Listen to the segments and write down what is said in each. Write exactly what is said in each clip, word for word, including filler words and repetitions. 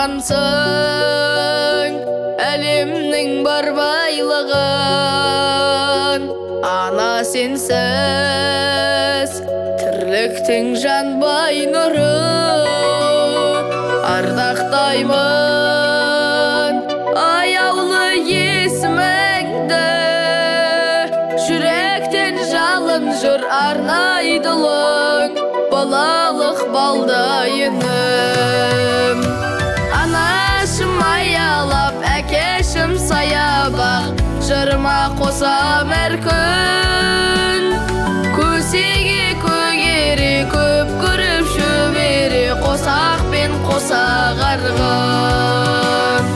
алғансың әлемнің бар байлығын. Ана сенсіз тірліктің жанбай нұры, ардақтаймын аяулы есіміңді. Жүректен жалын жүр арнайдылың, балалық балдайыным. Анашым аялап, әкешім саябақ, жырыма қосам әр күн. Көсеге көгере, көп көріп шөбере, қосақ пен қосақ арғын.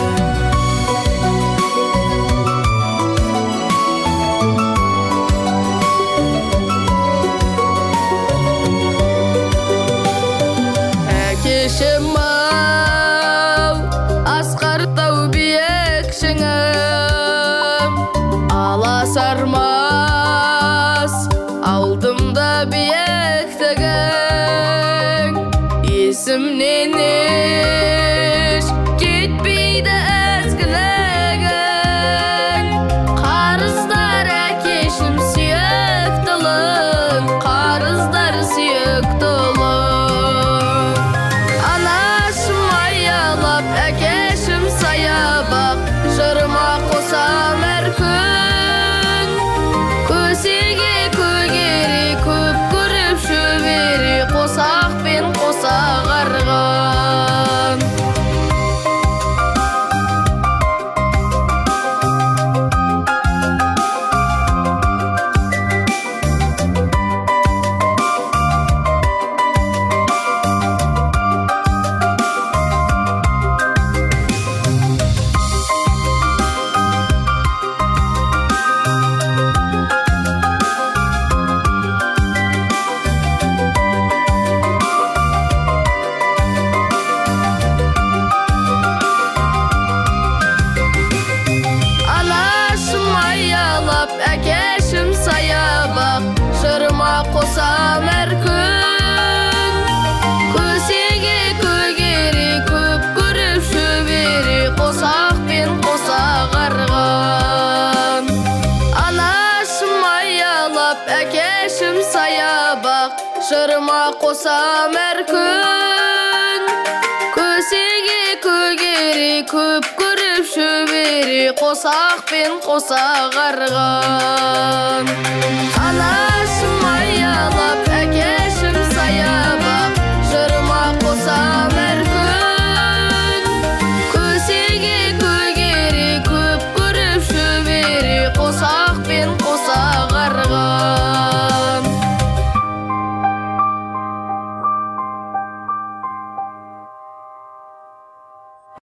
Әкешім-ау, асқар тау биік шыңым, аласармас алдымда биіктігің. Есімнен еш кетпейді ізгілігің. Қарыздар әкешім сүйіктілің, қарыздар сүйіктілің. Анашым аялап, әкешім саябақ, жырыма қосам әр күн. Көсеге көгере, көп көріп шөбере, қосақ пен қосақ арғын. Әкешім саябақ, жырыма қосам әр күн. Көсеге көгере, көп көріп шөбере, қосақ пен қосақ арғын. Анашым аялап, әкешім саябақ, жырыма қосам әр күн. Көсеге көгере, көп көріп шөбере, қосақ пен қосақ арғын. Анашым аялап,